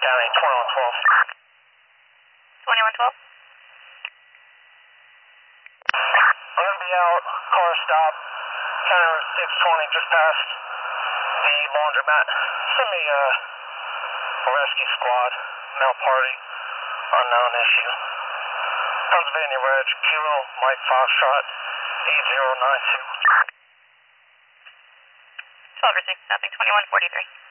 County 2112. 2112. I'm going to be out, car stop, County Road 620, just past the laundromat. Send me a rescue squad, male party, unknown issue. Pennsylvania Reg, Kilo, Mike Foxtrot, 8092. 12 or 6, stopping 2143.